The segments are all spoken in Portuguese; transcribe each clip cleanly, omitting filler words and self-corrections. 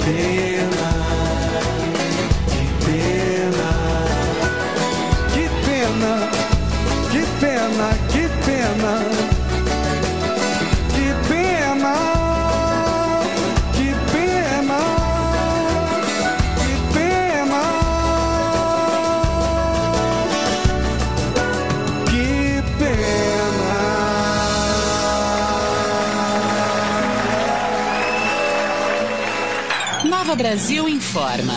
Nova Brasil informa.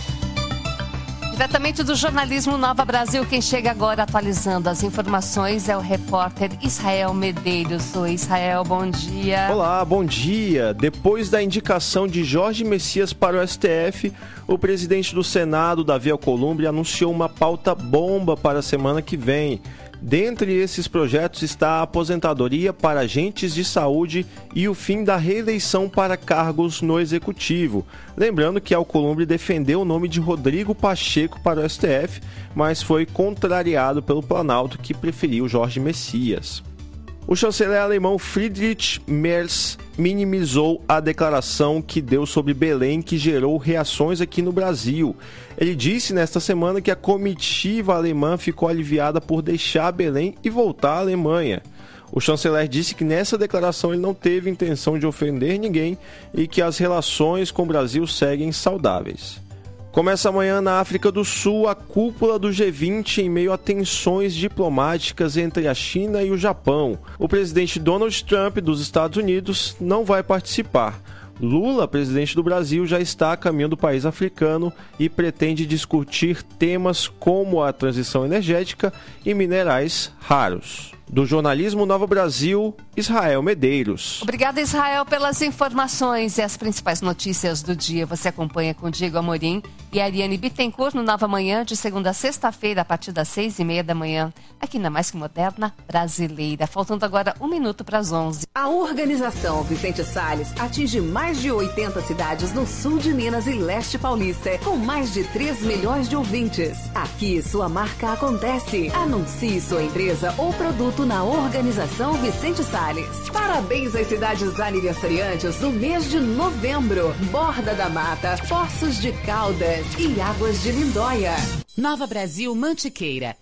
Diretamente do jornalismo Nova Brasil, quem chega agora atualizando as informações é o repórter Israel Medeiros. Oi, Israel, bom dia. Olá, bom dia. Depois da indicação de Jorge Messias para o STF, o presidente do Senado, Davi Alcolumbre, anunciou uma pauta bomba para a semana que vem. Dentre esses projetos está a aposentadoria para agentes de saúde e o fim da reeleição para cargos no Executivo. Lembrando que Alcolumbre defendeu o nome de Rodrigo Pacheco para o STF, mas foi contrariado pelo Planalto, que preferiu Jorge Messias. O chanceler alemão Friedrich Merz minimizou a declaração que deu sobre Belém, que gerou reações aqui no Brasil. Ele disse nesta semana que a comitiva alemã ficou aliviada por deixar Belém e voltar à Alemanha. O chanceler disse que nessa declaração ele não teve intenção de ofender ninguém e que as relações com o Brasil seguem saudáveis. Começa amanhã na África do Sul a cúpula do G20 em meio a tensões diplomáticas entre a China e o Japão. O presidente Donald Trump dos Estados Unidos não vai participar. Lula, presidente do Brasil, já está a caminho do país africano e pretende discutir temas como a transição energética e minerais raros. Do jornalismo Nova Brasil, Israel Medeiros. Obrigada, Israel, pelas informações e as principais notícias do dia. Você acompanha com Diego Amorim e Ariane Bittencourt no Nova Manhã, de segunda a sexta-feira, a partir das 6h30 da manhã, aqui na Mais Que Moderna Brasileira. Faltando agora 1 minuto para as 11. A organização Vicente Salles atinge mais de 80 cidades no sul de Minas e leste paulista, com mais de 3 milhões de ouvintes. Aqui sua marca acontece. Anuncie sua empresa ou produto na organização Vicente Salles. Parabéns às cidades aniversariantes do mês de novembro: Borda da Mata, Poços de Caldas e Águas de Lindóia. Nova Brasil Mantiqueira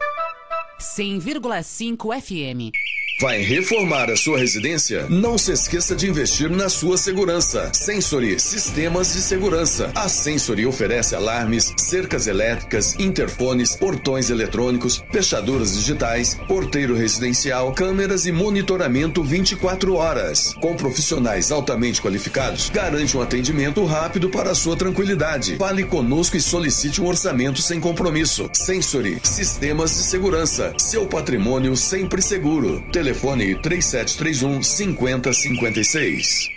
100,5 FM. Vai reformar a sua residência? Não se esqueça de investir na sua segurança. Sensory Sistemas de Segurança. A Sensory oferece alarmes, cercas elétricas, interfones, portões eletrônicos, fechaduras digitais, porteiro residencial, câmeras e monitoramento 24 horas. Com profissionais altamente qualificados, garante um atendimento rápido para a sua tranquilidade. Fale conosco e solicite um orçamento sem compromisso. Sensory Sistemas de Segurança. Seu patrimônio sempre seguro. Telefone 3731-5056.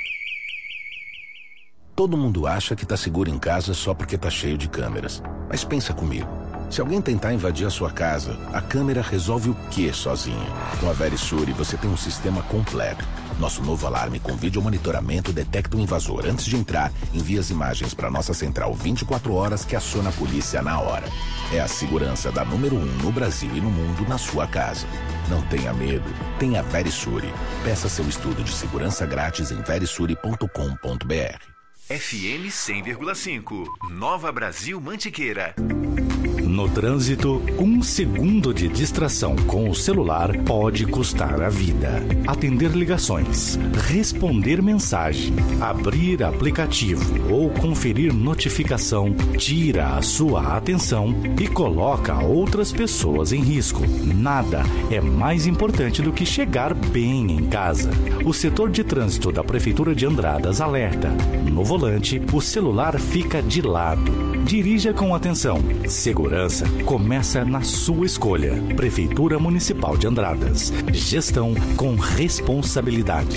Todo mundo acha que tá seguro em casa só porque tá cheio de câmeras. Mas pensa comigo. Se alguém tentar invadir a sua casa, a câmera resolve o quê sozinha? Com a Verisure você tem um sistema completo. Nosso novo alarme com vídeo monitoramento detecta o invasor antes de entrar, envia as imagens para nossa central 24 horas que aciona a polícia na hora. É a segurança da número 1 no Brasil e no mundo na sua casa. Não tenha medo, tenha Verisure. Peça seu estudo de segurança grátis em verisure.com.br. FM 100,5, Nova Brasil Mantiqueira. No trânsito, 1 segundo de distração com o celular pode custar a vida. Atender ligações, responder mensagem, abrir aplicativo ou conferir notificação tira a sua atenção e coloca outras pessoas em risco. Nada é mais importante do que chegar bem em casa. O setor de trânsito da Prefeitura de Andradas alerta. No volante, o celular fica de lado. Dirija com atenção. Segurança começa na sua escolha. Prefeitura Municipal de Andradas. Gestão com responsabilidade.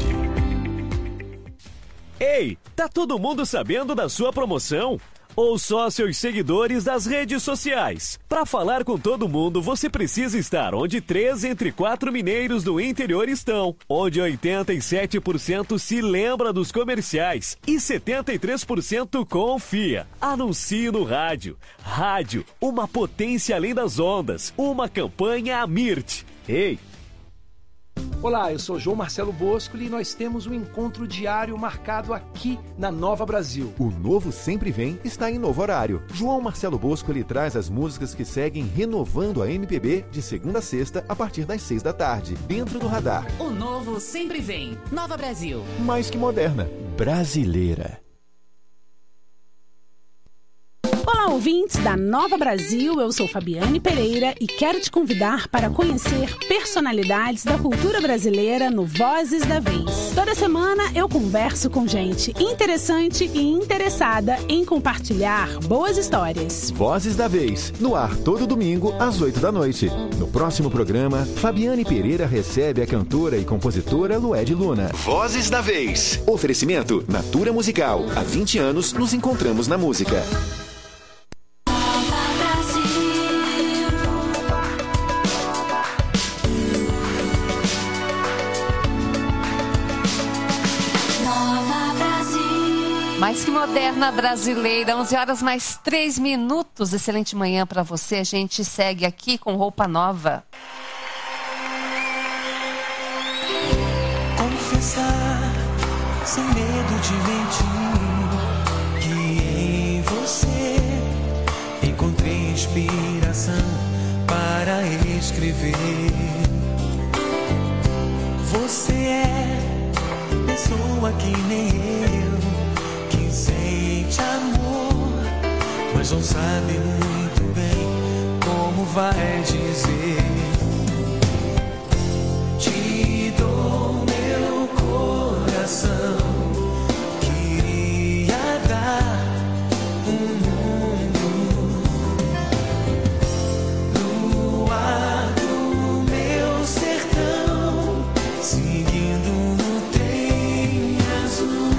Ei, tá todo mundo sabendo da sua promoção? Ou só seus seguidores das redes sociais? Para falar com todo mundo, você precisa estar onde 3 entre 4 mineiros do interior estão, onde 87% se lembra dos comerciais e 73% confia. Anuncie no rádio. Rádio, uma potência além das ondas, uma campanha Amirt. Ei! Olá, eu sou João Marcelo Boscoli e nós temos um encontro diário marcado aqui na Nova Brasil. O Novo Sempre Vem está em novo horário. João Marcelo Boscoli traz as músicas que seguem renovando a MPB de segunda a sexta a partir das 6 da tarde, dentro do radar. O Novo Sempre Vem. Nova Brasil. Mais que moderna, brasileira. Olá, ouvintes da Nova Brasil, eu sou Fabiane Pereira e quero te convidar para conhecer personalidades da cultura brasileira no Vozes da Vez. Toda semana eu converso com gente interessante e interessada em compartilhar boas histórias. Vozes da Vez, no ar todo domingo às 8 da noite. No próximo programa, Fabiane Pereira recebe a cantora e compositora Lued Luna. Vozes da Vez. Oferecimento Natura Musical. Há 20 anos nos encontramos na música. Mais que moderna brasileira, 11 horas mais 3 minutos. Excelente manhã para você. A gente segue aqui com roupa nova. Confessar, sem medo de mentir, que em você encontrei inspiração para escrever. Você é pessoa que nem eu, sente amor, mas não sabe muito bem como vai dizer. Te dou meu coração, queria dar um mundo no ar do meu sertão, seguindo no trem azul.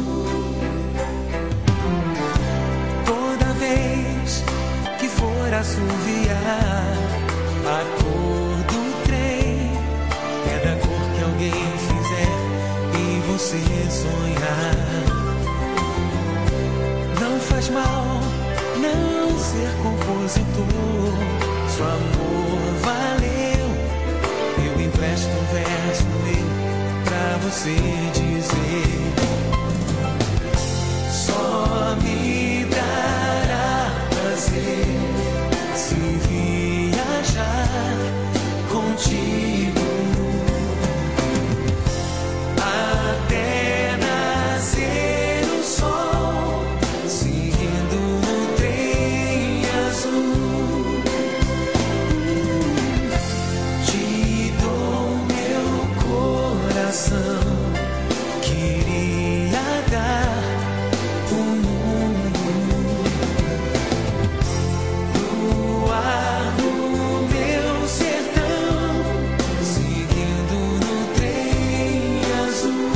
Assoviar, a cor do trem é da cor que alguém fizer e você sonhar. Não faz mal não ser compositor, se o amor valeu, eu empresto um verso meu pra você dizer. Só me dará prazer se viajar contigo até nascer o sol, seguindo no trem azul. Te dou meu coração, queria dar um mundo no ar do meu sertão, seguindo no trem azul.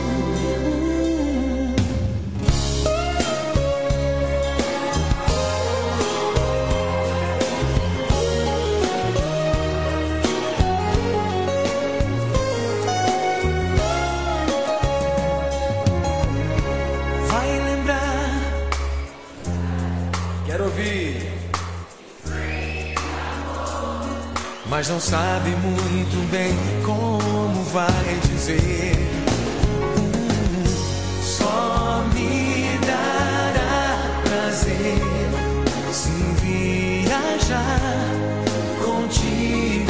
Vai lembrar, quero ouvir, mas não sabe muito bem como vai dizer. Só me dará prazer se viajar contigo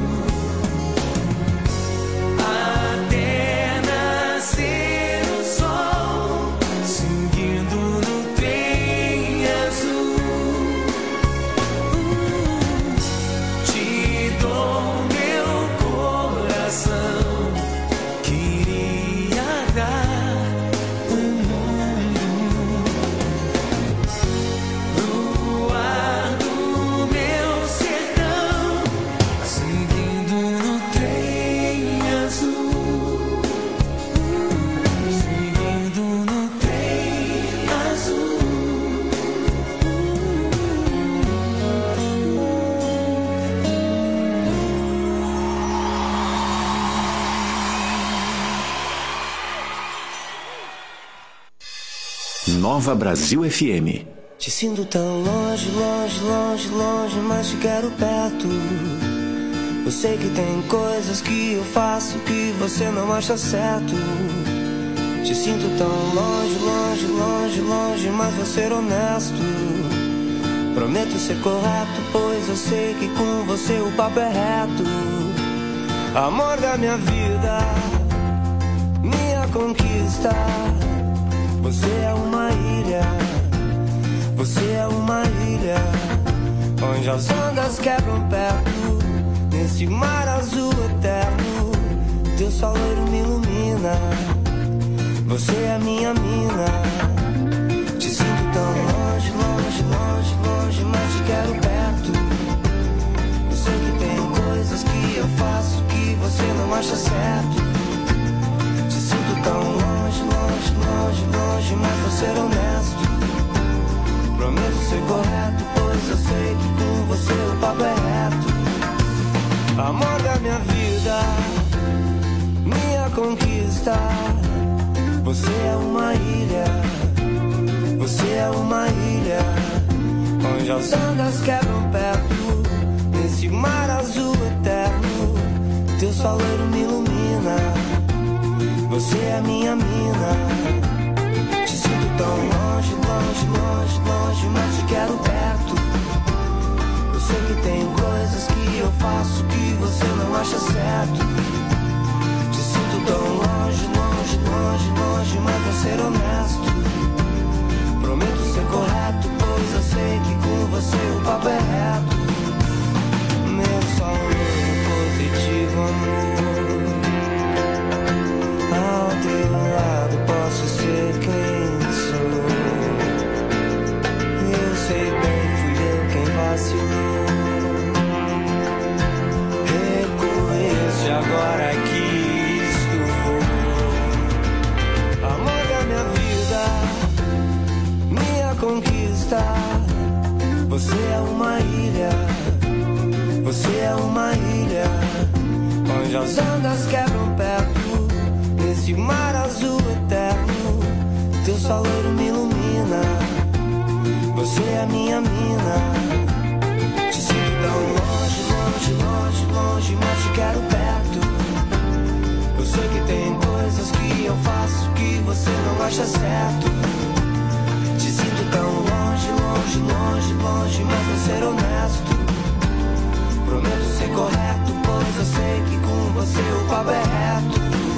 até nascer o sol, seguindo no trem azul. Te dou meu coração, queria dar um mundo no ar do meu sertão, seguindo no trem azul, seguindo no trem azul. Nova Brasil FM. Te sinto tão longe, longe, longe, longe, mas te quero perto. Eu sei que tem coisas que eu faço que você não acha certo. Te sinto tão longe, longe, longe, longe, mas vou ser honesto. Prometo ser correto, pois eu sei que com você o papo é reto. Amor da minha vida, minha conquista. Você é uma ilha, você é uma ilha, onde as ondas quebram perto, nesse mar azul eterno. Teu sol loiro me ilumina, você é minha mina. Te sinto tão longe, longe, longe, longe, mas te quero perto. Eu sei que tem coisas que eu faço que você não acha certo. Te sinto tão longe, longe, longe, longe, mas vou ser honesto. Prometo ser correto, pois eu sei que com você o papo é reto. Amor da minha vida, minha conquista. Você é uma ilha, você é uma ilha, onde as ondas quebram perto, nesse mar azul eterno. Teu sol loiro me ilumina, você é minha mina. Te sinto tão longe, longe, longe, longe, mas te quero perto. Eu sei que tem coisas que eu faço que você não acha certo. Te sinto tão longe, longe, longe, longe, mas vou ser honesto. Prometo ser correto, pois eu sei que com você o papo é reto. Meu saúde positivo, amor. Ao teu lado posso ser quem sou. Eu sei bem, fui eu quem vacilou. Reconheço agora que estou. Amor da minha vida, minha conquista. Você é uma ilha, você é uma ilha, onde as ondas quebram perto, nesse mar azul eterno. Teu sol loiro me ilumina, você é minha mina. Te sinto tão longe, longe, longe, longe, mas te quero perto. Eu sei que tem coisas que eu faço que você não acha certo. Te sinto tão longe, longe, longe, longe, mas vou ser honesto. Prometo ser correto, pois eu sei que com você o papo é reto.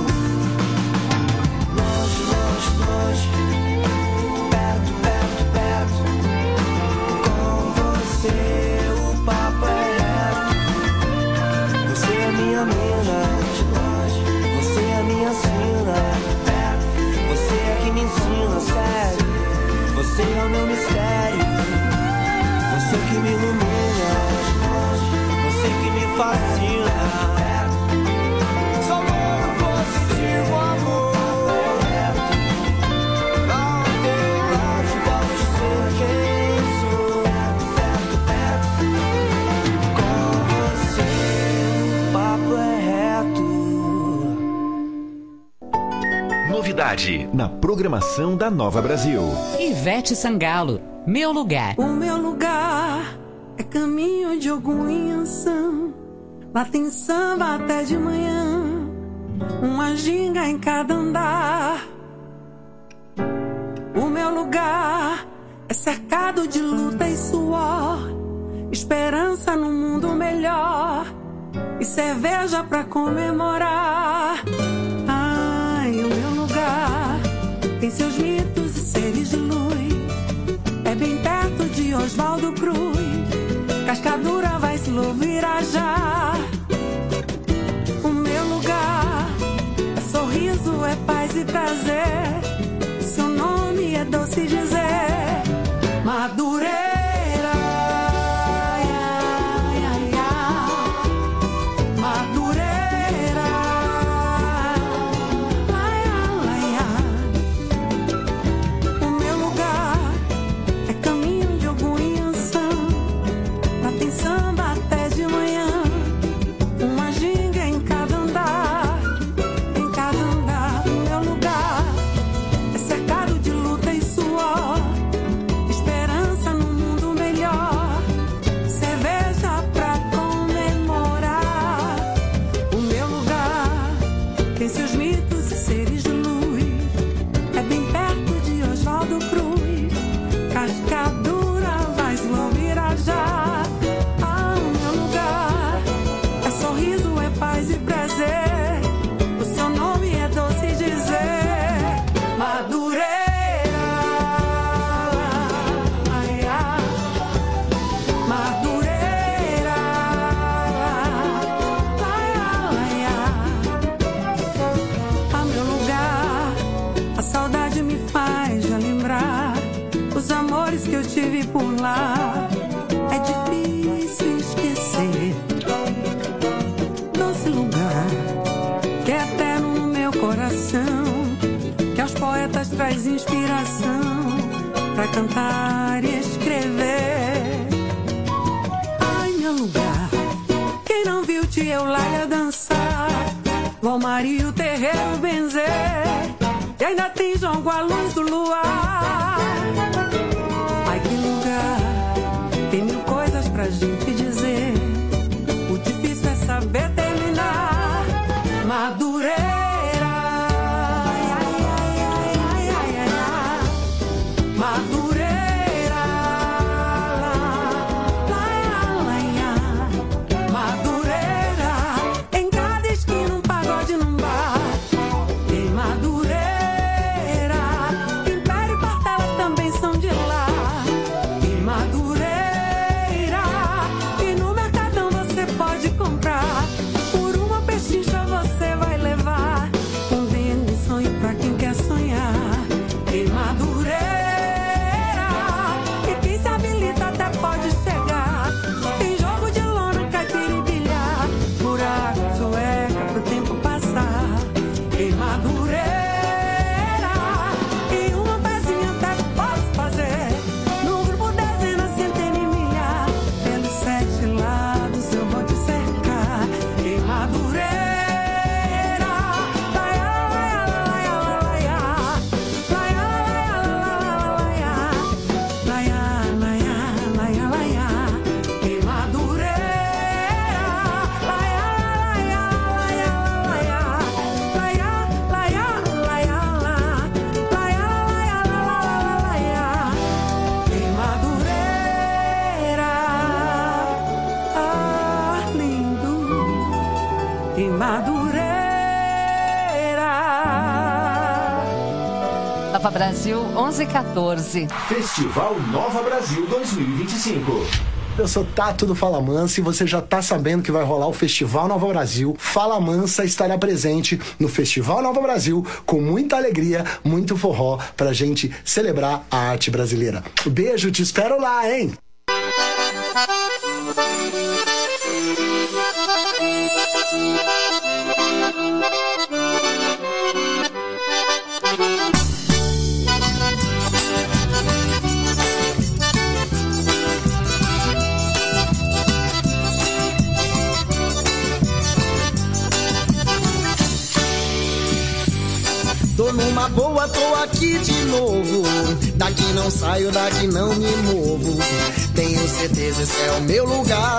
Longe, longe, longe, perto, perto, perto. Com você o papo é reto. Você é minha mina, você é minha sina. Você é que me ensina, sério. Você é o meu mistério. Você que me ilumina, você que me fascina. Só amor positivo, amor. Ao teu lado posso ser quem sou. Com você o papo é reto. Novidade na programação da Nova Brasil. Ivete Sangalo, Meu Lugar. O meu lugar é caminho de algum Inhansã. Lá tem samba até de manhã, uma ginga em cada andar. O meu lugar é cercado de luta e suor, esperança num mundo melhor e cerveja pra comemorar. Ai, o meu lugar tem seus mitos e seres de luz, é bem perto de Oswaldo Cruz. Cascadura vai se Virajar. O meu lugar é sorriso, é paz e prazer. Seu nome é doce dizer. Madureira. Suor, por lá. É difícil esquecer doce lugar que é eterno no meu coração, que aos poetas traz inspiração pra cantar e escrever. Ai, meu lugar, quem não viu Tia Eulália dançar, Valmari e o terreiro benzer, e ainda tem João com a luz do luar. Ai, que lugar, tem mil coisas pra gente dizer, o difícil é saber terminar. Madureira, ai, ai, ai, ai, ai, ai, ai. Madureira, Madureira, em cada esquina um pagode num bar. Em Madureira, Império e Portela também são de lá. Em Madureira, e no Mercadão você pode comprar. Por uma pechincha você vai levar um dengo, um sonho pra quem quer sonhar. Em Madureira, e quem se habilita até pode chegar. Tem jogo de lona, caipira e bilhar, buraco, sueca pro tempo passar. Em Madureira, e uma pezinha até posso fazer. No grupo dezena, centena e milhar, pelos 7 lados eu vou te cercar. Em Madureira, Nova Brasil 11:14. Festival Nova Brasil 2025. Eu sou Tato do Fala Mansa e você já tá sabendo que vai rolar o Festival Nova Brasil. Fala Mansa estará presente no Festival Nova Brasil com muita alegria, muito forró pra gente celebrar a arte brasileira. Beijo, te espero lá, hein? Tô numa boa, tô aqui de novo. Daqui não saio, daqui não me movo. Tenho certeza esse é o meu lugar.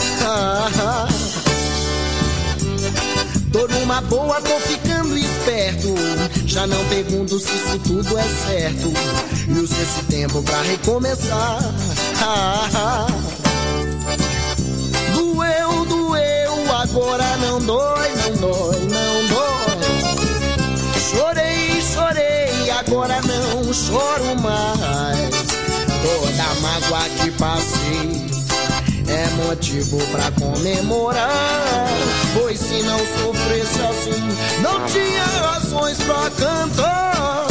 Tô numa boa, tô ficando esperto. Já não pergunto se isso tudo é certo. E uso esse tempo pra recomeçar. Doeu, doeu, agora não dói, não dói, não dói. Chorei, chorei, agora não choro mais. Toda mágoa que passei é motivo pra comemorar. Pois se não sofresse assim, não tinha razões pra cantar.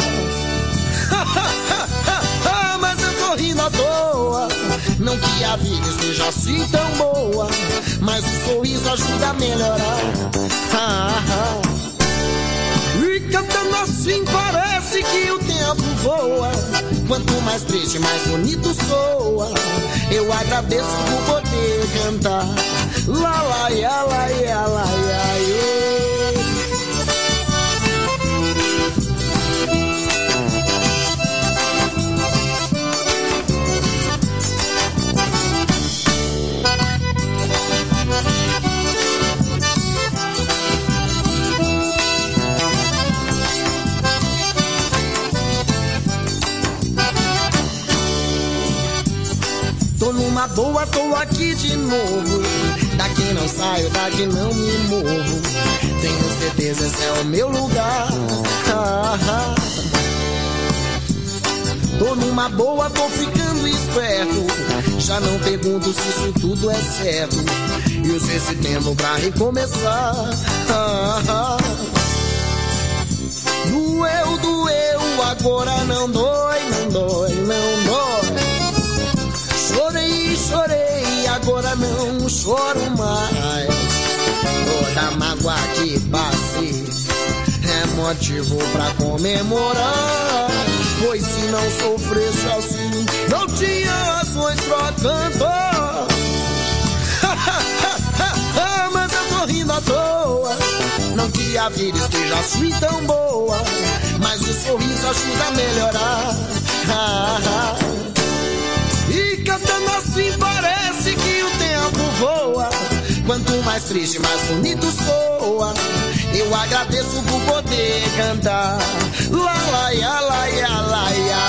Mas eu tô rindo à toa, não que a vida esteja assim tão boa, mas o sorriso ajuda a melhorar. E cantando assim parece que o tempo voa. Quanto mais triste, mais bonito soa. Eu agradeço por poder cantar. Lá, lá, ia, lá, ia, lá, ia, ia. Tô numa boa, tô aqui de novo. Daqui não saio, daqui não me movo. Tenho certeza esse é o meu lugar. Tô numa boa, tô ficando esperto. Já não pergunto se isso tudo é certo. E uso esse tempo pra recomeçar. Doeu, doeu, agora não dói, não dói, não dói. choro mais. Toda mágoa que passei é motivo pra comemorar. Pois se não sofresse assim, não tinha razões pra cantar. Mas eu tô rindo à toa. Não que a vida esteja assim tão boa, mas o sorriso ajuda a melhorar. E cantando assim parece que o tempo voa. Quanto mais triste, mais bonito soa. Eu agradeço por poder cantar. Lá, lá, ia, lá, ia, lá, ia,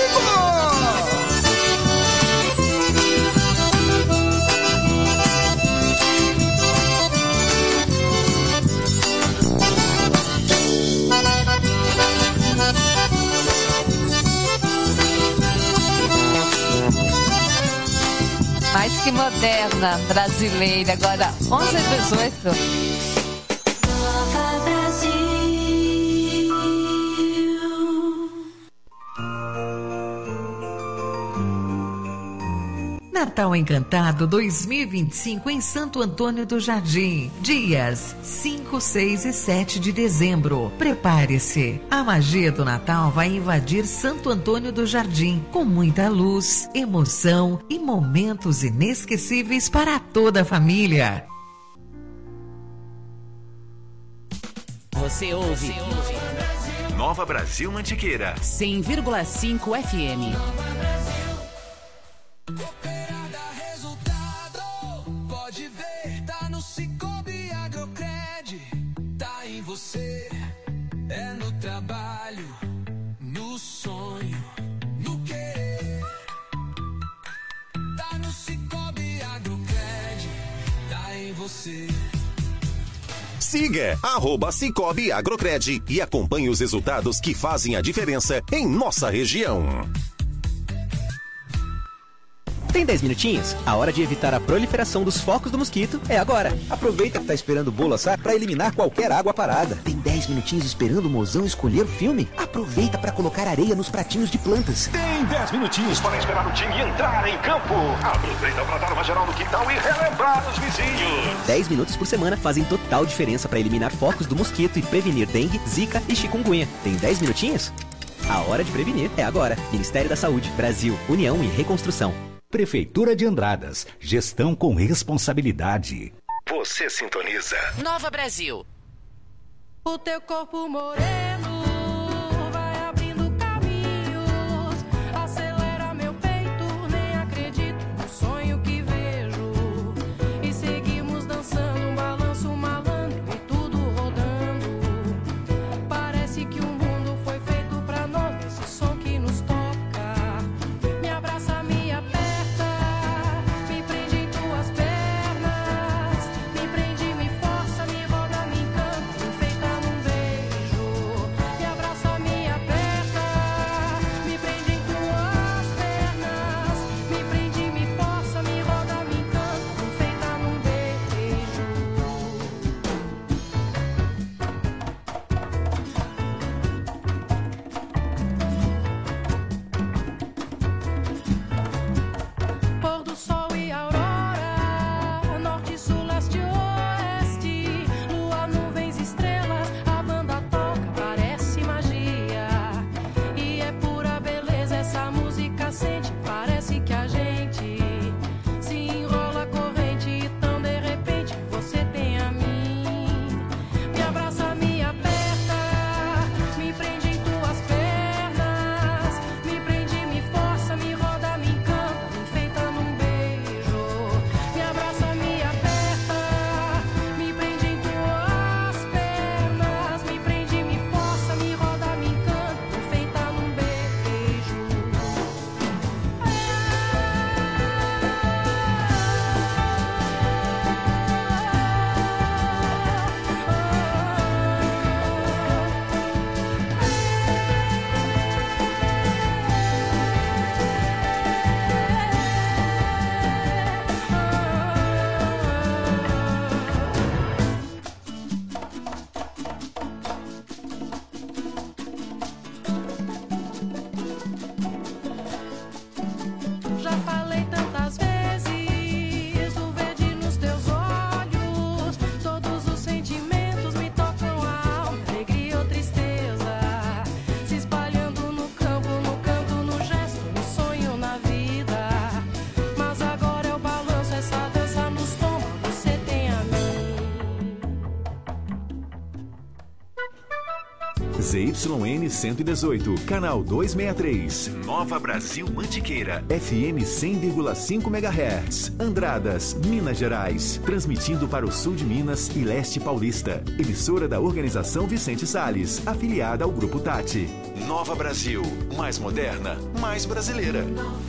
Mais que moderna, brasileira. Agora, 11h18. Natal Encantado 2025 em Santo Antônio do Jardim. Dias 5, 6 e 7 de dezembro. Prepare-se. A magia do Natal vai invadir Santo Antônio do Jardim com muita luz, emoção e momentos inesquecíveis para toda a família. Você ouve Nova Brasil Mantiqueira 100,5 FM. Pode ver, tá no Cicobi Agrocred, tá em você, é no trabalho, no sonho, no querer. Tá no Cicobi Agrocred, tá em você. Siga @Cicobi Agrocred e acompanhe os resultados que fazem a diferença em nossa região. Tem 10 minutinhos? A hora de evitar a proliferação dos focos do mosquito é agora. Aproveita que tá esperando o bolo assar para eliminar qualquer água parada. Tem 10 minutinhos esperando o mozão escolher o filme? Aproveita para colocar areia nos pratinhos de plantas. Tem 10 minutinhos para esperar o time entrar em campo. Aproveita para dar uma geral no quintal e relembrar os vizinhos. 10 minutos por semana fazem total diferença para eliminar focos do mosquito e prevenir dengue, zika e chikungunya. Tem 10 minutinhos? A hora de prevenir é agora. Ministério da Saúde, Brasil, União e Reconstrução. Prefeitura de Andradas. Gestão com responsabilidade. Você sintoniza Nova Brasil. O teu corpo moreno vai abrindo caminhos. Acelera meu peito, nem acredito no sonho que vejo. E seguimos dançando um balanço malandro e tudo rodando. Parece que o mundo foi feito pra nós, esse som que nos toca. Me abraça, me aperta. ZYN 118, canal 263. Nova Brasil Mantiqueira. FM 100,5 MHz. Andradas, Minas Gerais. Transmitindo para o sul de Minas e leste paulista. Emissora da Organização Vicente Salles, afiliada ao Grupo Tati. Nova Brasil. Mais moderna, mais brasileira.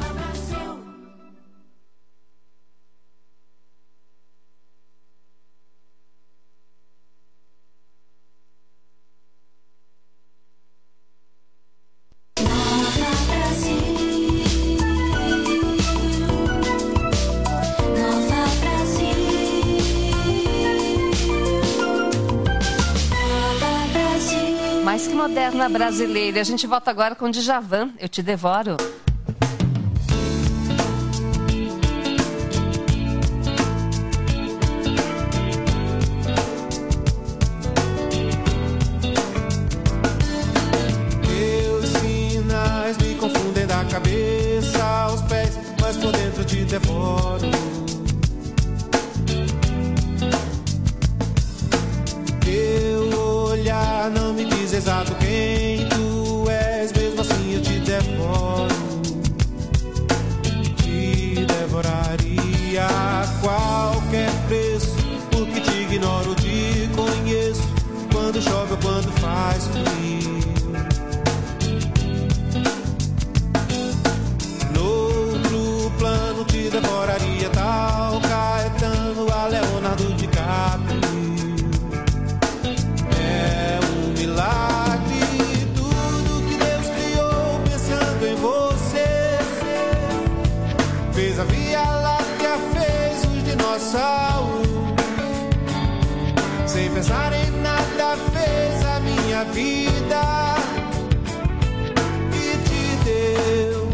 Mais que moderna brasileira. A gente volta agora com Djavan, Eu Te Devoro. Meus sinais me confundem da cabeça aos pés, mas por dentro te devoro. Não me diz exato quem tu és, mesmo assim eu te devoro. Te devoraria a qualquer preço, porque te ignoro, te conheço, quando chove ou quando faz frio. Noutro plano te devoraria tal Caetano a Leonardo DiCaprio. Milagre, tudo que Deus criou pensando em você. Fez a Via Láctea, fez os dinossauros. Sem pensar em nada, fez a minha vida e te deu.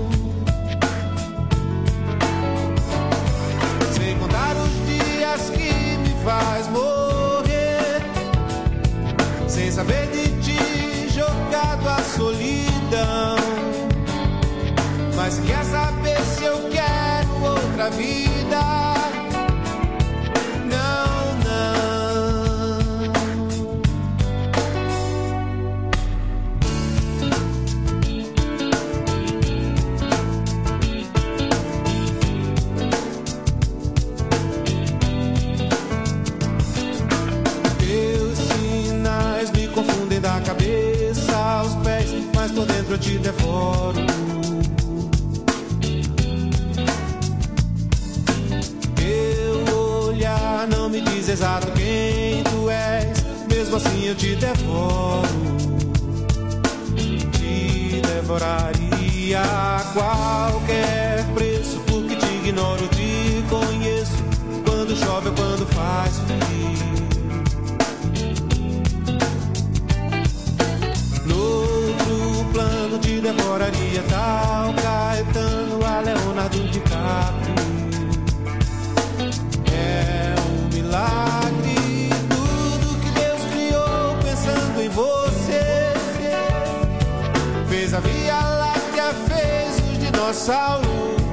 Sem contar os dias que me faz morrer, sem saber de jogado à solidão. Mas quer saber se eu quero outra vida? Não, não. Teus sinais me confundem da cabeça aos pés, mas por dentro eu te devoro. Teu olhar não me diz exato quem tu és, mesmo assim eu te devoro. Te devoraria a qualquer preço, porque te ignoro, te conheço, quando chove ou quando faz frio. Plano te devoraria tal Caetano a Leonardo DiCaprio. É um milagre tudo que Deus criou pensando em você. Fez a Via Láctea, fez os dinossauros.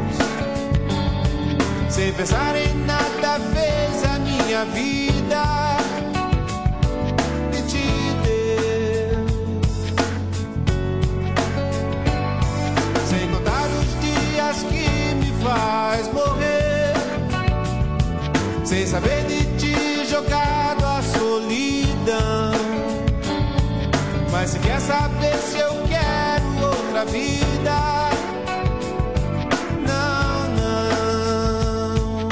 Sem pensar em nada, fez a minha vida. Que me faz morrer, sem saber de ti jogado à solidão. Mas se quer saber se eu quero outra vida, não, não.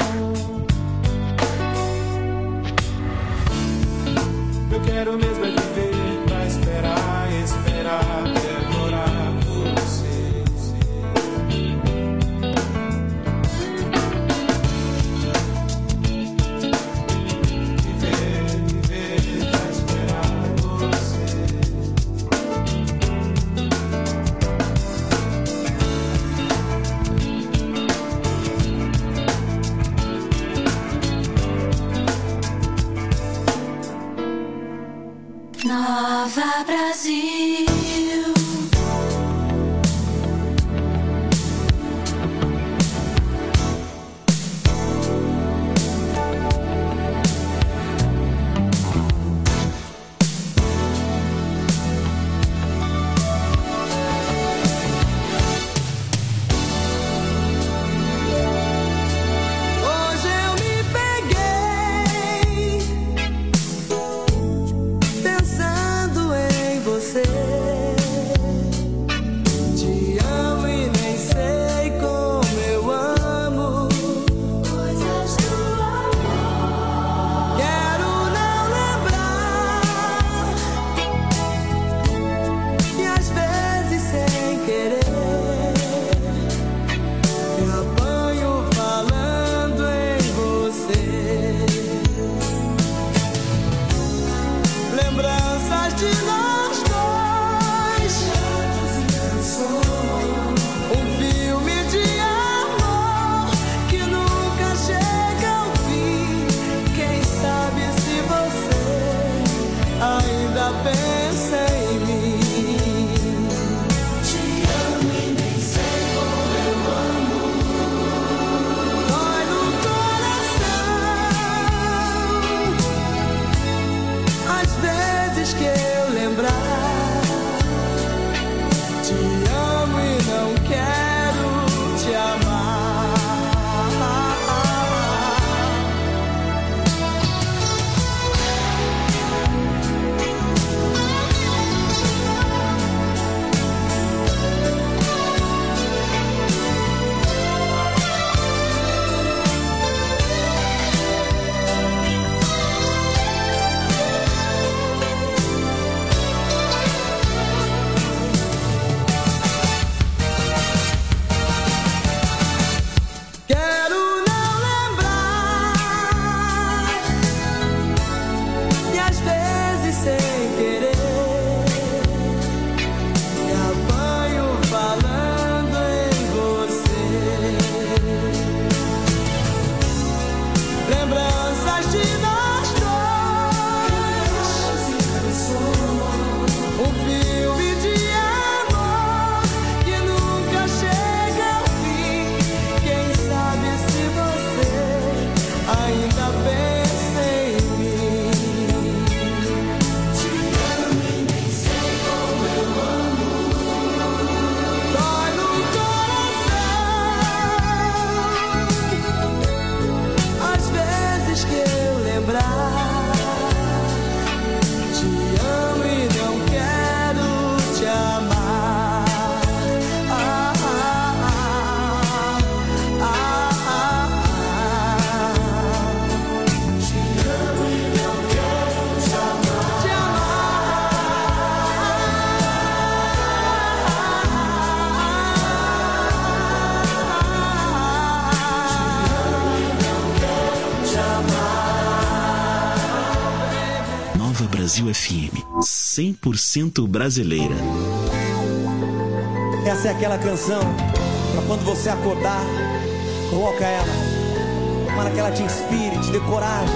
Eu quero mesmo é viver pra esperar, esperar, devorar você. Nova Brasil. Brasil FM, 100% brasileira. Essa é aquela canção pra quando você acordar, coloca ela, para que ela te inspire, te dê coragem.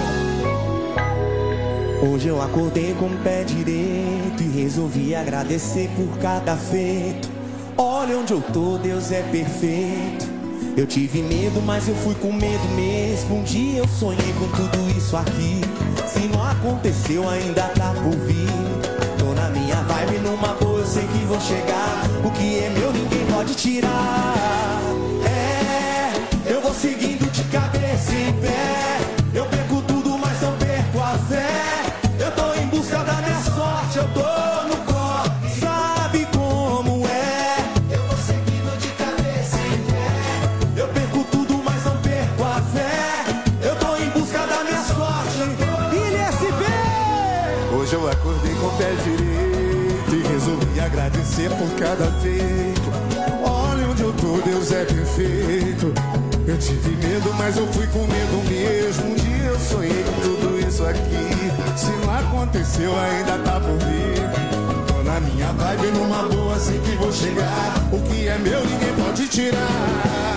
Hoje eu acordei com o pé direito e resolvi agradecer por cada feito. Olha onde eu tô, Deus é perfeito. Eu tive medo, mas eu fui com medo mesmo. Um dia eu sonhei com tudo isso aqui. Se não aconteceu, ainda tá por vir. Tô na minha vibe, numa boa, eu sei que vou chegar. O que é meu, ninguém pode tirar. Eu vou seguindo de cabeça em pé. Eu perco tudo, mas não perco a fé. Eu tô em busca da minha sorte, eu tô no corre. Sabe como é? Eu vou seguindo de cabeça em pé. Eu perco tudo, mas não perco a fé. Eu tô em busca da minha sorte. ILSB! Hoje eu acordei com o pé direito e resolvi agradecer por cada feito. Olha onde eu tô, Deus é perfeito. Eu tive medo, mas eu fui com medo mesmo. Um dia eu sonhei com tudo isso aqui. Se não aconteceu, ainda tá por vir. Tô na minha vibe, numa boa, sei que vou chegar. O que é meu, ninguém pode tirar.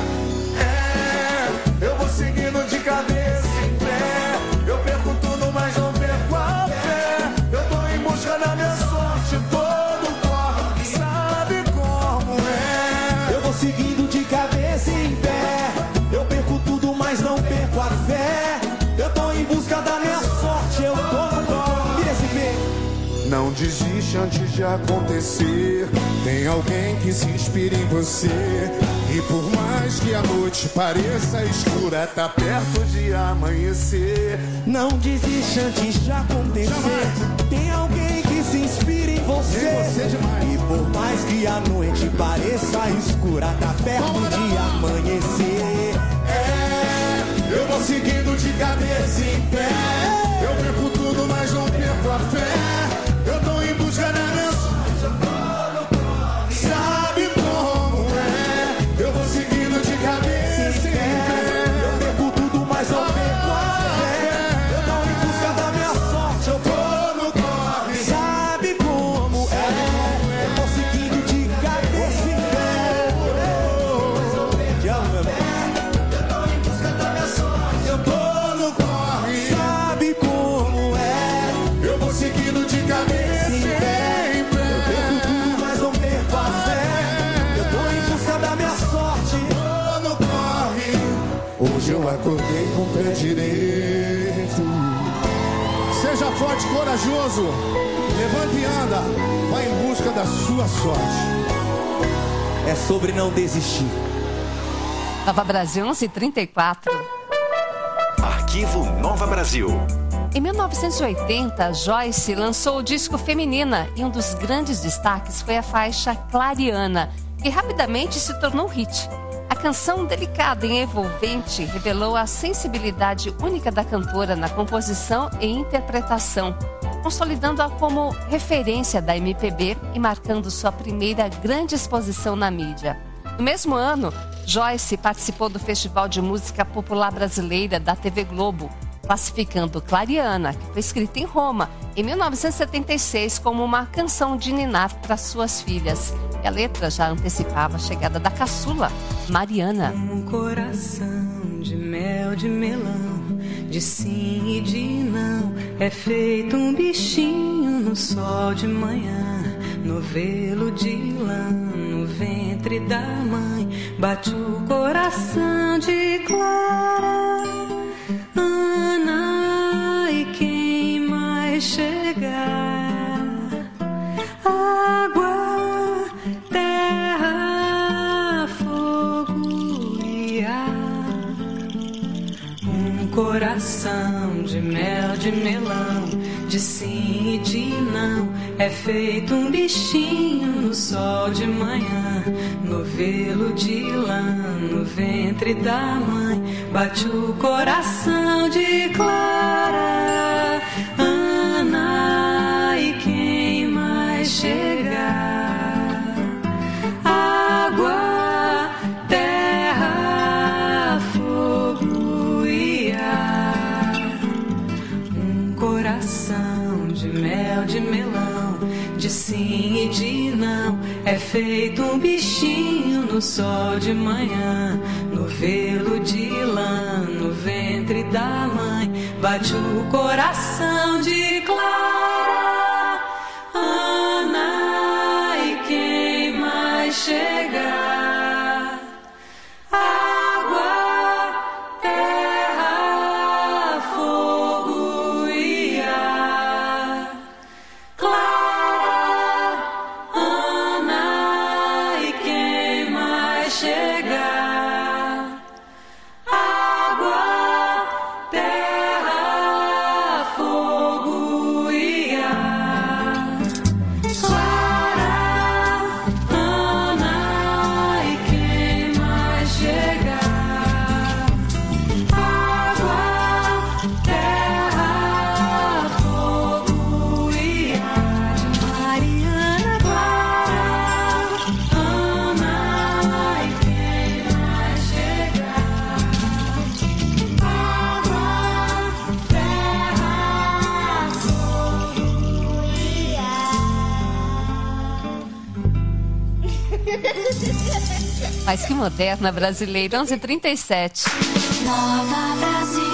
Eu vou seguindo de cabeça em pé. Eu perco tudo, mas não perco a fé. Eu tô em busca da minha sorte, todo corre. Sabe como é? Eu vou seguindo de cabeça em pé. Eu perco tudo, mas não perco a fé. Eu tô em busca da minha sorte, eu tô no corre. ILSB! Não desiste antes de acontecer. Tem alguém que se inspira em você. E por mais que a noite pareça escura, tá perto de amanhecer. Não desiste antes de acontecer. Jamais. Tem alguém que se inspira em você. E por mais que a noite pareça escura, tá perto de amanhecer. Eu vou seguindo de cabeça em pé. Eu perco tudo, mas não perco a fé. Eu tô em busca da minha sorte. Sabe como é? Eu vou seguindo de cabeça em pé. Eu perco tudo, mas não perco a fé. Eu tô em busca da minha sorte. Eu tô no corre. Sabe como é? Eu vou seguindo de cabeça em pé. Te amo, meu irmão. Eu tô em busca da minha sorte. Eu tô no corre. Sabe como é? Eu vou seguindo de cabeça em pé. Eu perco tudo, mas não perco a fé. Eu tô em busca da minha sorte. Tô no corre. Hoje eu acordei com o pé direito. Seja forte e corajoso. Levante e anda. Vai em busca da sua sorte. É sobre não desistir. Nova Brasil 11:34. Arquivo Nova Brasil. Em 1980, Joyce lançou o disco Feminina e um dos grandes destaques foi a faixa Clariana, que rapidamente se tornou hit. A canção, delicada e envolvente, revelou a sensibilidade única da cantora na composição e interpretação, consolidando-a como referência da MPB e marcando sua primeira grande exposição na mídia. No mesmo ano, Joyce participou do Festival de Música Popular Brasileira da TV Globo, classificando Clariana, que foi escrita em Roma, em 1976, como uma canção de ninar para suas filhas. E a letra já antecipava a chegada da caçula, Mariana. Um coração de mel, de melão, de sim e de não, é feito um bichinho no sol de manhã, novelo de lã, no ventre da mãe, bate o coração de Clara, Ana, e quem mais chegar? Água, terra, fogo e ar. Um coração de mel, de melão, de sim e de não, é feito um bichinho no sol de manhã, novelo de lã, no ventre da mãe, bate o coração de Clara, Ana, e quem mais chegar? Água, terra, fogo e ar. Um coração de mel, feito um bichinho no sol de manhã, no velo de lã, no ventre da mãe, bate o coração de Clara, Ana e quem mais chegar. Mas que moderna brasileira, 11h37. Nova Brasil.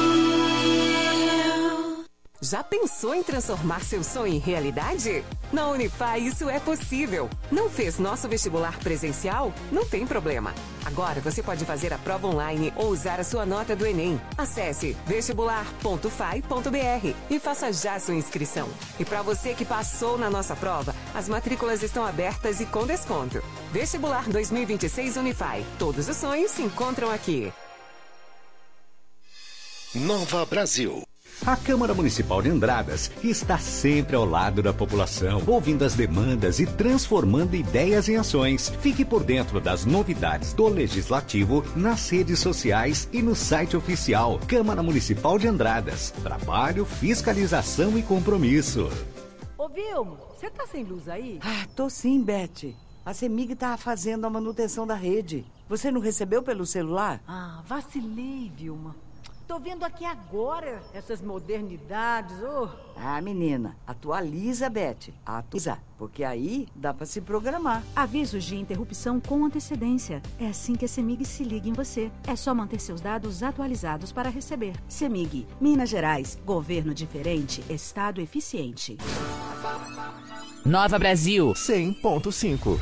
Já pensou em transformar seu sonho em realidade? Na Unify isso é possível. Não fez nosso vestibular presencial? Não tem problema. Agora você pode fazer a prova online ou usar a sua nota do Enem. Acesse vestibular.fai.br e faça já sua inscrição. E para você que passou na nossa prova, as matrículas estão abertas e com desconto. Vestibular 2026 Unify. Todos os sonhos se encontram aqui. Nova Brasil. A Câmara Municipal de Andradas está sempre ao lado da população, ouvindo as demandas e transformando ideias em ações. Fique por dentro das novidades do Legislativo nas redes sociais e no site oficial. Câmara Municipal de Andradas. Trabalho, fiscalização e compromisso. Ô Vilmo, você tá sem luz aí? Ah, tô sim, Beth. A CEMIG tá fazendo a manutenção da rede. Você não recebeu pelo celular? Ah, vacilei, Vilma. Tô vendo aqui agora essas modernidades, oh. Ah, menina, atualiza, Beth. Atualiza, porque aí dá pra se programar. Avisos de interrupção com antecedência. É assim que a CEMIG se liga em você. É só manter seus dados atualizados para receber. CEMIG, Minas Gerais. Governo diferente, Estado eficiente. Nova Brasil 100.5.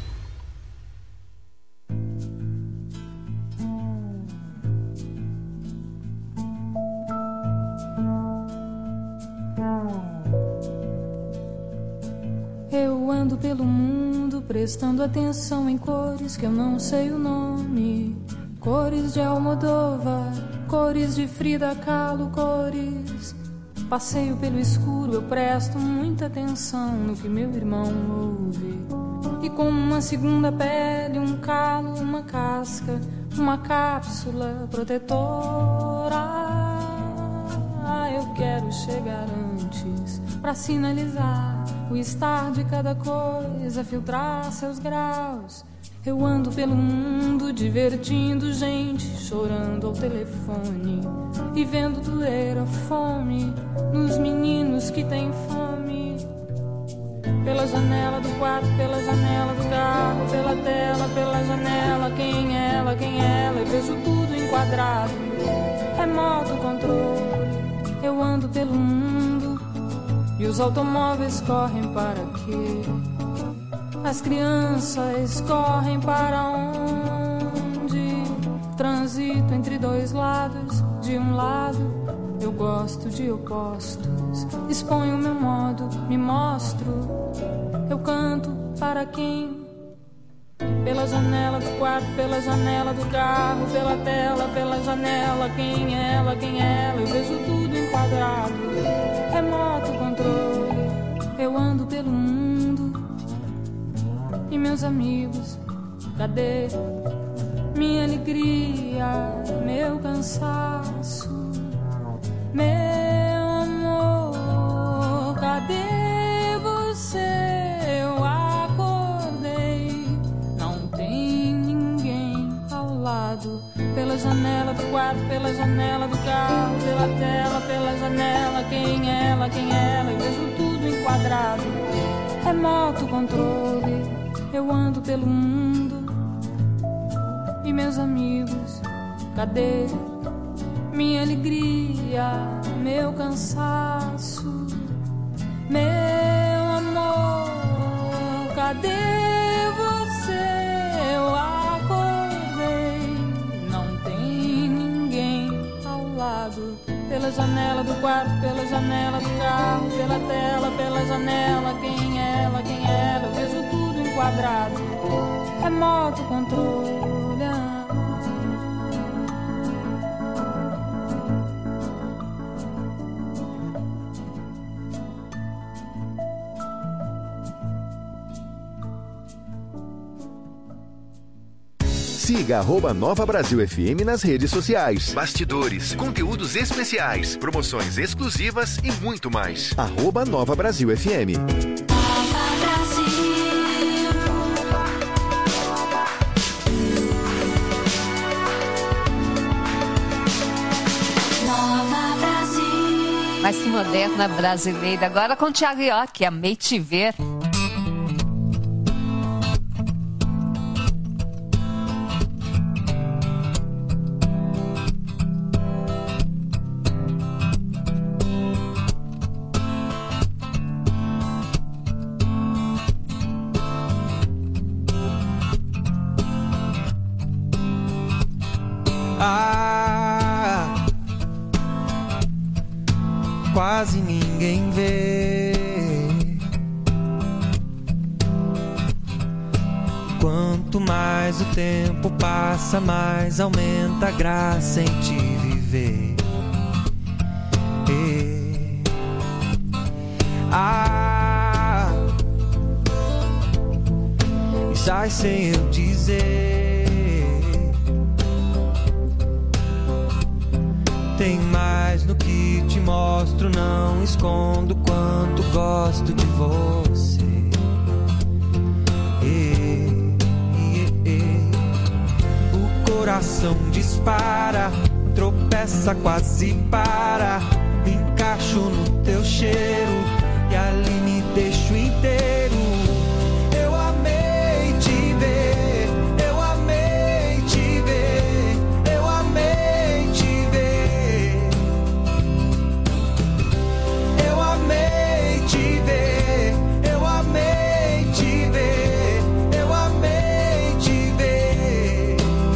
Eu ando pelo mundo prestando atenção em cores que eu não sei o nome. Cores de Almodóvar, cores de Frida Kahlo, cores. Passeio pelo escuro, eu presto muita atenção no que meu irmão ouve. E como uma segunda pele, um calo, uma casca, uma cápsula protetora. Eu quero chegar antes pra sinalizar o estar de cada coisa, filtrar seus graus. Eu ando pelo mundo divertindo gente, chorando ao telefone e vendo doer a fome nos meninos que têm fome. Pela janela do quarto, pela janela do carro, pela tela, pela janela, quem é ela, eu vejo tudo enquadrado, remoto controle. Eu ando pelo mundo e os automóveis correm para quê? As crianças correm para onde? Transito entre dois lados. De um lado, eu gosto de opostos. Exponho meu modo, me mostro. Eu canto para quem? Pela janela do quarto, pela janela do carro, pela tela, pela janela, quem é ela, eu vejo tudo enquadrado, remoto controle. Eu ando pelo mundo e meus amigos, cadê minha alegria, meu cansaço, meu amor, cadê você? Eu acordei, não tem ninguém ao lado. Pela janela do quarto, pela janela do carro, pela tela, pela janela, quem é ela, eu vejo tudo enquadrado, remoto controle. eu ando pelo mundo. E meus amigos, cadê minha alegria, meu cansaço, meu amor? Cadê você? Eu acordei, não tem ninguém ao lado. Pela janela do quarto, pela janela do carro, pela tela, pela janela. Quem é ela, quem é ela? Eu vejo tudo enquadrado. Remoto controle. Siga @Nova Brasil FM nas redes sociais. Bastidores, conteúdos especiais, promoções exclusivas e muito mais. @Nova Brasil FM. Mas que moderna brasileira. Agora com o Thiago York, Amei Te Ver. Quase ninguém vê. Quanto mais o tempo passa, mais aumenta a graça em te viver. E sai sem eu dizer. Tem mais no que te mostro, não escondo quanto gosto de você. O coração dispara, tropeça, quase para. Me encaixo no teu cheiro e ali me deixo inteiro. Eu amei te ver, eu amei te ver, eu amei te ver. Eu amei te ver, eu amei te ver, eu amei te ver.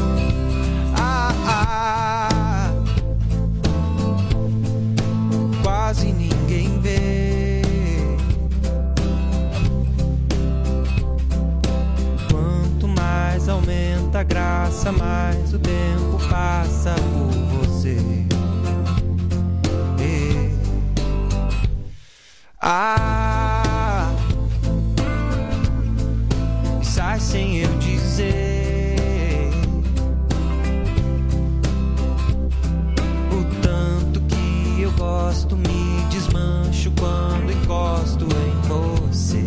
Quase ninguém vê. Quanto mais aumenta a graça, mais o tempo passa por você. E sai sem eu dizer o tanto que eu gosto, me desmancho quando encosto em você.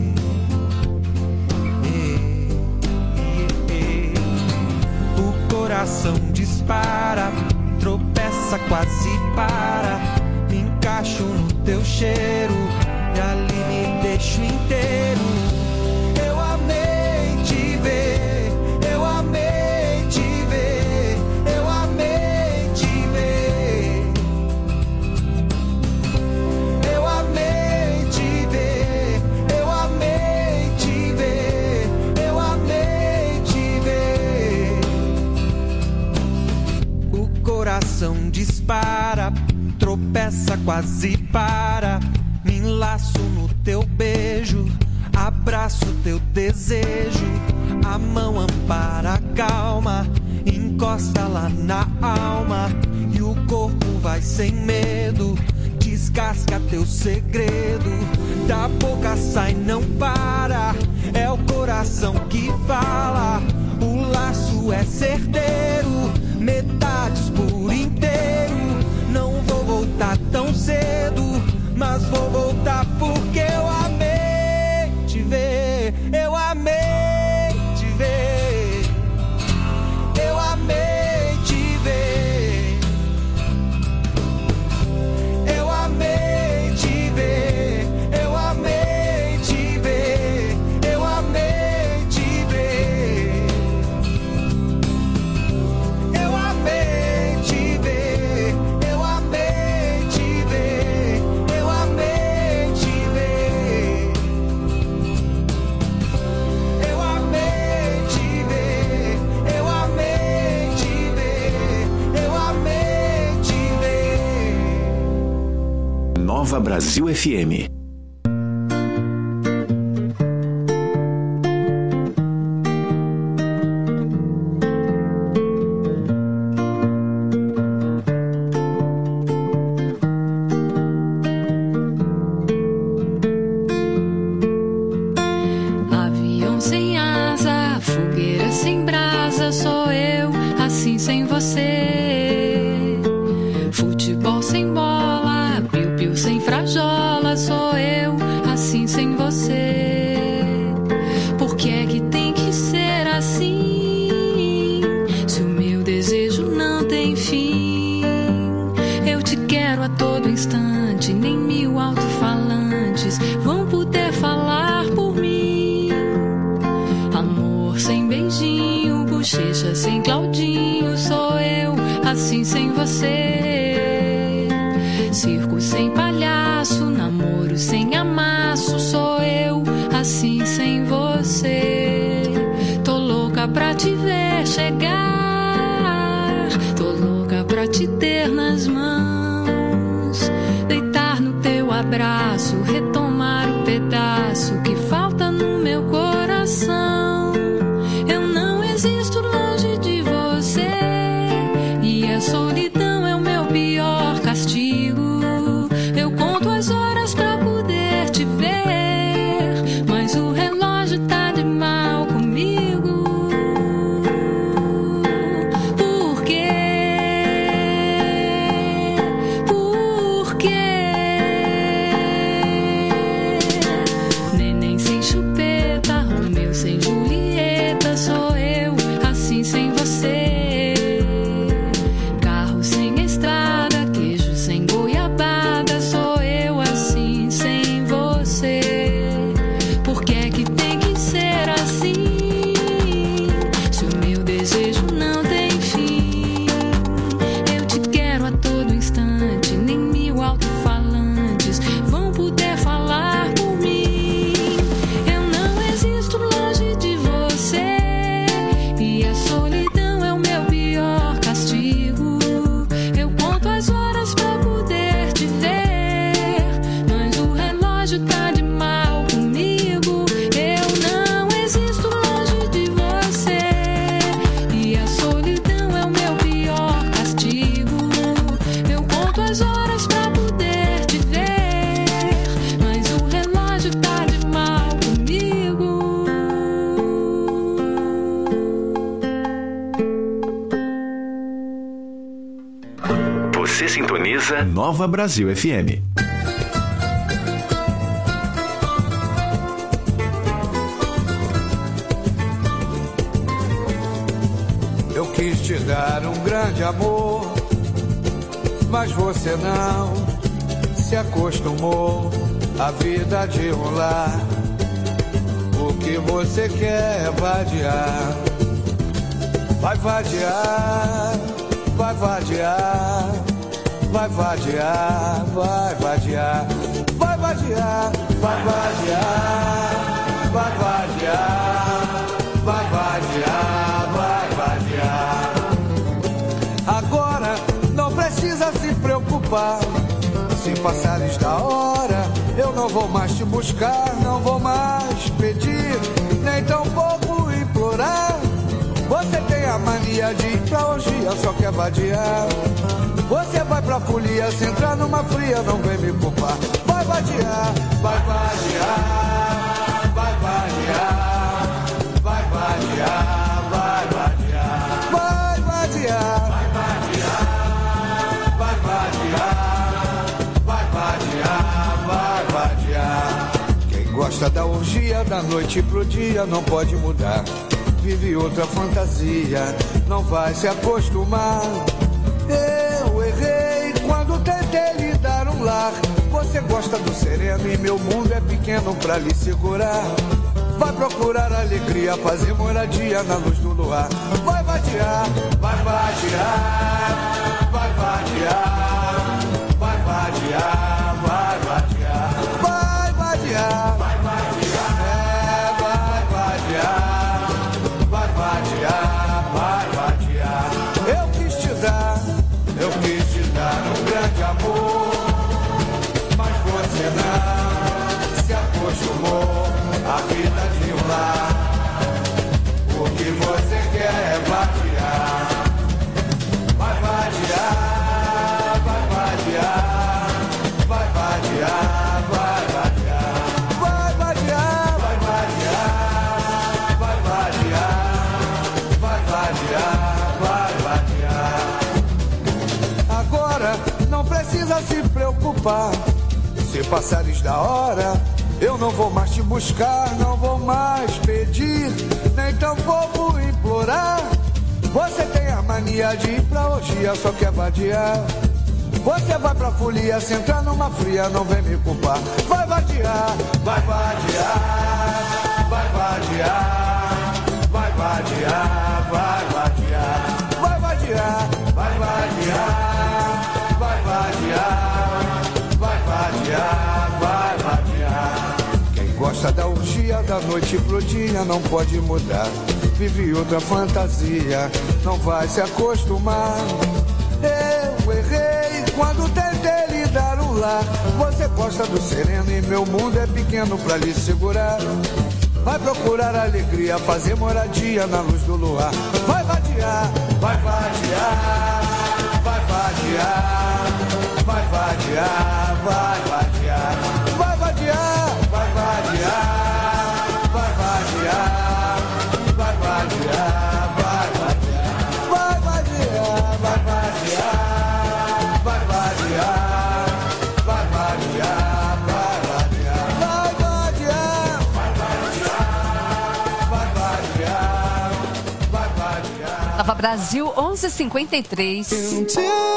O coração dispara, tropeça, quase para. Me encaixo no teu cheiro e ali me deixo inteiro. Eu amei te ver, eu amei te ver, eu amei te ver. Eu amei te ver, eu amei te ver, eu amei te ver. O coração dispara, tropeça, quase para. Me enlaço no teu beijo, abraço teu desejo. A mão ampara a calma, encosta lá na alma. E o corpo vai sem medo, descasca teu segredo. Da boca sai, não para, é o coração que fala. O laço é certeiro, metades por inteiro. Não vou voltar tão cedo, mas vou voltar porque eu amei te ver. Eu amei te ver. Eu amei te ver. Eu amei te ver. Eu amei te ver. Eu amei te ver. Nova Brasil FM. Avião sem asa, fogueira sem brasa, sou eu, assim sem você. Futebol sem bola, piu-piu sem frajola, sou eu, assim sem você. Por que é que tem que ser assim? Se o meu desejo não tem fim, eu te quero a todo instante, nem 1000 alto-falantes vão poder falar por mim. Amor sem beijinho, bochecha sem Claudinho, sou eu, assim sem você. Circo sem palhaço, namoro sem amasso, sou eu, assim sem você. Tô louca pra te ver chegar, tô louca pra te ter nas mãos, deitar no teu abraço, retomar o pedaço que falta no meu coração. Eu não existo longe de você, e a solidão é o meu pior castigo. Eu conto as horas pra poder te ver, mas o relógio tá de mal comigo. Por quê? Por quê? Neném sem chupeta, Romeu sem Julieta, sou eu, assim sem você. Carro sem estrada, queijo sem goiabada, sou eu, assim sem você. Por que é que tem que ser assim? Se o meu desejo não tem fim, eu te quero a todo instante, nem 1000 alto-falantes vão poder falar por mim. Eu não existo longe de você, e a solidão é o meu pior castigo. Eu conto as horas pra poder te ver, mas o relógio tá de mal comigo. Eu não existo longe de você, e a solidão é o meu pior castigo. Eu conto as horas pra poder te ver, mas o relógio tá de mal comigo. Você sintoniza Nova Brasil FM. Eu quis te dar um grande amor, mas você não se acostumou à vida de um lar. O que você quer é vadiar, vai vadiar, vai vadiar, vai vadiar, vai vadiar, vai vadiar, vai vadiar, vai vadiar, vai vadiar, vai vadiar. Agora não precisa se preocupar, se passares da hora eu não vou mais te buscar, não vou mais pedir, nem tampouco implorar. Você tem a mania de ir pra orgia, só quer vadiar. Você vai pra folia, se entrar numa fria, não vem me culpar. Vai vadiar, vai vadiar, vai vadiar, vai vadiar, vai vadiar, vai vadiar, vai vadiar, vai vadiar, vai vadiar, vai vadiar. Quem gosta da orgia, da noite pro dia, não pode mudar. Vive outra fantasia, não vai se acostumar. Eu errei quando tentei lhe dar um lar. Você gosta do sereno e meu mundo é pequeno pra lhe segurar. Vai procurar alegria, fazer moradia na luz do luar. Vai vadiar, vai vadiar, vai vadiar, vai vadiar, vai vadiar, vai vadiar, vai vadiar, vai vadiar, vai vadiar, vai vadiar. Eu quis te dar um grande amor, mas precisa se preocupar. Se passares da hora, eu não vou mais te buscar, não vou mais pedir, nem tampouco implorar. Você tem a mania de ir pra orgia, só quer vadiar. Você vai pra folia, se entrar numa fria, não vem me culpar. Vai vadiar, vai vadiar, vai vadiar, vai vadiar, vai vadiar, vai vadiar, vai vadiar, vai vadiar, vai vadiar, vai vadiar. Quem gosta da orgia, da noite pro dia, não pode mudar. Vive outra fantasia, não vai se acostumar. Eu errei quando tentei lhe dar um lar. Você gosta do sereno e meu mundo é pequeno pra lhe segurar. Vai procurar alegria, fazer moradia na luz do luar. Vai vadiar, vai vadiar, vai vadiar, vai vadiar, vai vadiar, vai vadiar, vai vadiar, vai vadiar, vai vadiar, vai vadiar, vai vadiar, vai vadiar, vai vadiar, vai vadiar, vai vadiar, vai vadiar, vai vadiar, vai vadiar. Nova Brasil 11:53.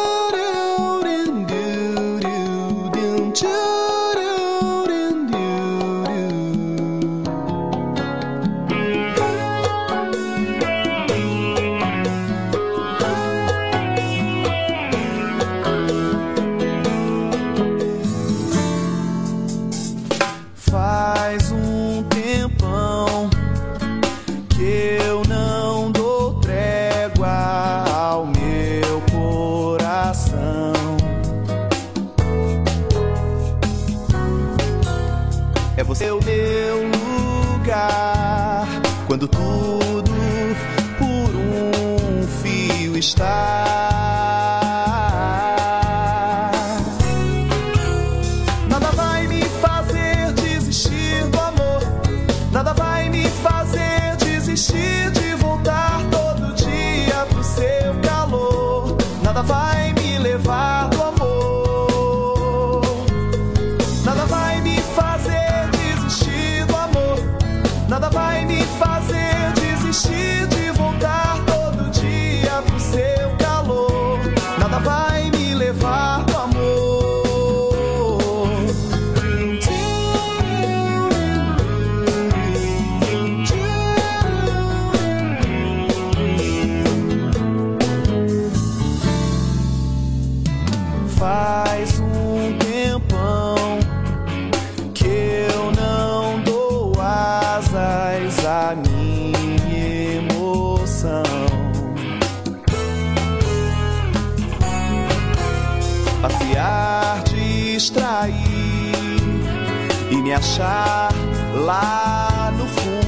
Faz um tempão que eu não dou trégua ao meu coração. É você o meu lugar quando tudo por um fio está. Nada vai me fazer desistir do amor. Nada vai me fazer desistir de voltar todo dia pro seu calor. Nada vai me levar do amor. Nada vai me fazer desistir do amor. Nada vai me fazer desistir de voltar todo dia pro seu calor. Nada vai me levar do amor. Faz um tempão que eu não dou asas à minha emoção. Passear, distrair e me achar lá no fundo.